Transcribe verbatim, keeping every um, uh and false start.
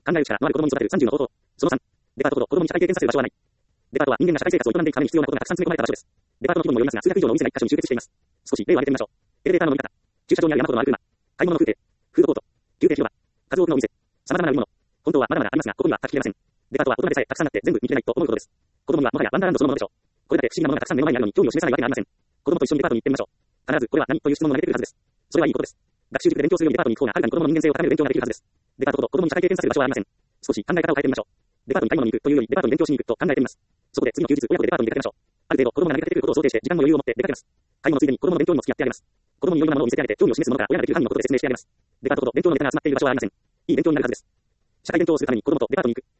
考える力のある子供に育てるさんじゅうの方法。そのさん、デパートほど子供に社会経験させる場所はない。デパートは人間が社会生活を営んでいくために必要なことがたくさん詰め込まれた場所です。デパートの規模にもよりますが、数百以上のお店が一箇所に集結しています。少し例を挙げてみましょう。エレベーターの乗り方、駐車場にある山ほどの歩く馬、買い物の風景、フードコート、休憩広場、数多くのお店、様々な売り物。本当はまだまだありますが、ここには書ききれません。デパートは大人でさえたくさんあって全部見切れないと思うことです。子供にはもはやワンダーランドそのものでしょう。これだけ不思議なものがたくさん目の前にあるのに興味を示さないわけがありません。子供と一緒にデパートに行ってみましょう。必ずこれは何という質問を投げてくるはずです。それはいいことです。学習塾で勉強するよりデパートに行く方がはるかに子供の人間性を高める勉強ができるはずです。デパートほど子供に社会経験させる場所はありません。少し考え方を変えてみましょう。デパートに買い物に行くというよりデパートに勉強しに行くと考えてみます。そこで次の休日親子でデパートに出かけましょう。ある程度子供が投げかけてくることを想定して時間の余裕を持って出かけます。買い物ついでに子供の勉強にも付き合ってあげます。子供にいろいろなものを見せてあげて興味を示すものが親ができる範囲のことで説明してあげます。デパートほど勉強のネタが集まっている場所はありません。いい勉強になるはずです。社会勉強をするために子供とデパートに行く。